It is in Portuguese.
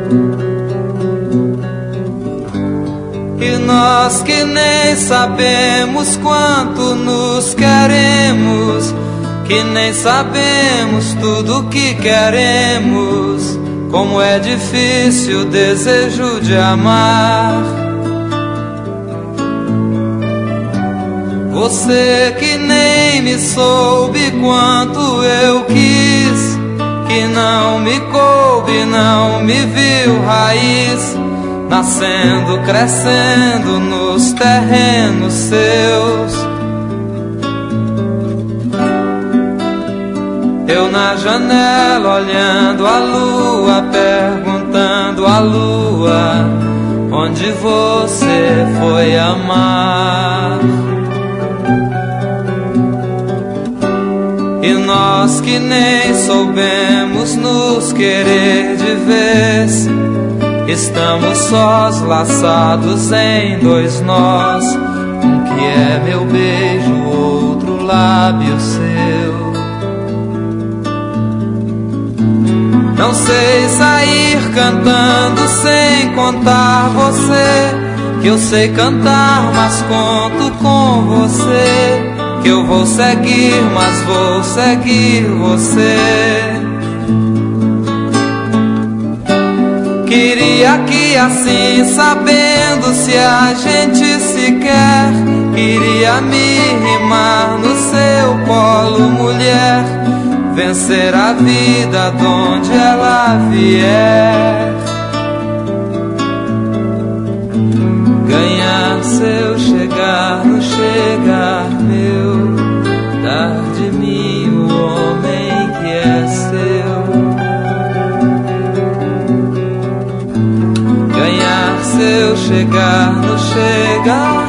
E nós que nem sabemos quanto nos queremos, que nem sabemos tudo que queremos, como é difícil o desejo de amar. Você que nem me soube quanto eu quis, que não me coube, não me viu raiz, nascendo, crescendo nos terrenos seus. Eu na janela olhando a lua, perguntando à lua onde você foi amar. E nós que nem soubemos nos querer de vez, estamos sós, laçados em dois nós. Um que é meu beijo, outro lábio seu. Não sei sair cantando sem contar você, que eu sei cantar, mas conto com você. Que eu vou seguir, mas vou seguir você. Queria que assim, sabendo se a gente se quer, queria me rimar no seu colo, mulher, vencer a vida donde ela vier, ganhar seu chegar no chegar meu, dar de mim o homem que é seu, ganhar seu chegar no chegar